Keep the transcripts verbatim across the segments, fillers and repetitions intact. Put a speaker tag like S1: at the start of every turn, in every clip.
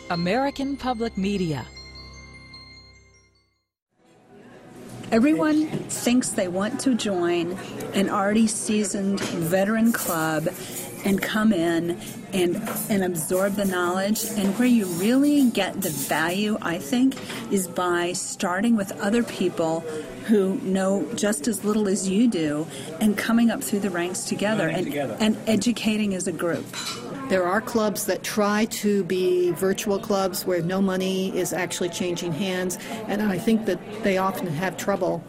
S1: American Public Media.
S2: Everyone thinks they want to join an already seasoned veteran club and come in and and absorb the knowledge. And where you really get the value, I think, is by starting with other people who know just as little as you do and coming up through the ranks together and,
S3: together.
S2: and educating as a group.
S4: There are clubs that try to be virtual clubs where no money is actually changing hands, and I think that they often have trouble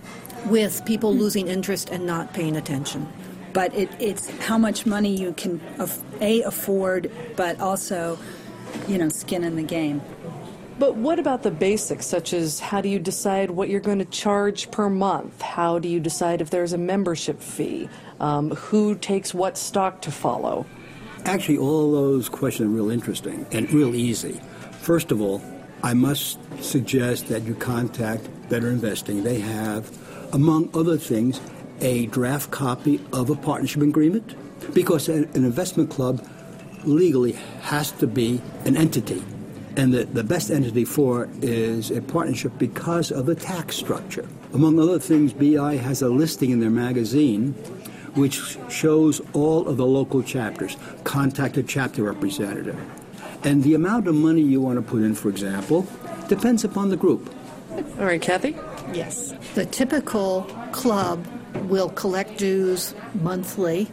S4: with people losing interest and not paying attention.
S2: But it, it's how much money you can, A, afford, but also, you know, skin in the game.
S5: But what about the basics, such as how do you decide what you're going to charge per month? How do you decide if there's a membership fee? Um, who takes what stock to follow?
S3: Actually, all those questions are real interesting and real easy. First of all, I must suggest that you contact Better Investing. They have, among other things, a draft copy of a partnership agreement, because an investment club legally has to be an entity. And the, the best entity for it is a partnership because of the tax structure. Among other things, B I has a listing in their magazine which shows all of the local chapters. Contact a chapter representative. And the amount of money you want to put in, for example, depends upon the group.
S5: All right, Kathy?
S4: Yes. The typical club will collect dues monthly,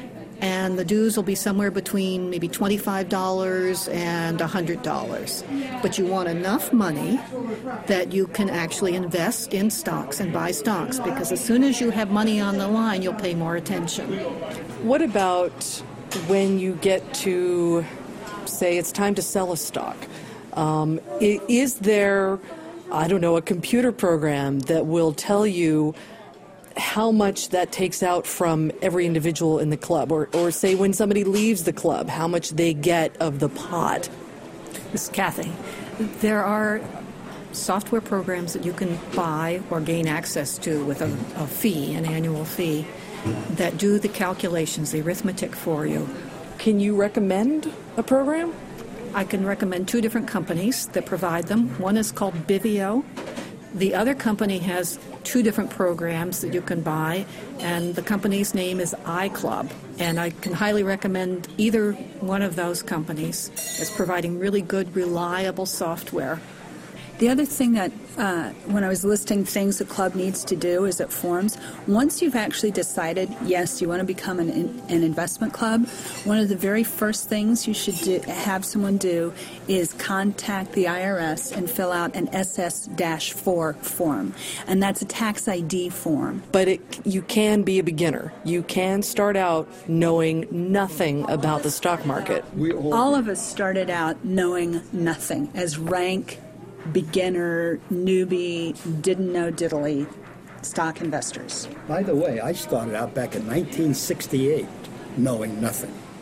S4: and the dues will be somewhere between maybe twenty-five dollars and one hundred dollars. But you want enough money that you can actually invest in stocks and buy stocks, because as soon as you have money on the line, you'll pay more attention.
S5: What about when you get to, say, it's time to sell a stock? Um, is there, I don't know, a computer program that will tell you how much that takes out from every individual in the club? Or, or say when somebody leaves the club, how much they get of the pot?
S4: This is Kathy. There are software programs that you can buy or gain access to with a, a fee, an annual fee, that do the calculations, the arithmetic for you.
S5: Can you recommend a program?
S4: I can recommend two different companies that provide them. One is called Bivio. The other company has two different programs that you can buy, and the company's name is iClub. And I can highly recommend either one of those companies as providing really good, reliable software.
S2: The other thing that, uh, when I was listing things the club needs to do is at forms, once you've actually decided, yes, you want to become an, an investment club, one of the very first things you should do, have someone do is contact the I R S and fill out an S S four form. And that's a tax I D form.
S5: But it, you can be a beginner. You can start out knowing nothing about the stock market.
S2: We all, all of us started out knowing nothing as rank beginner, newbie, didn't know diddly stock investors.
S3: By the way, I started out back in nineteen sixty-eight knowing nothing.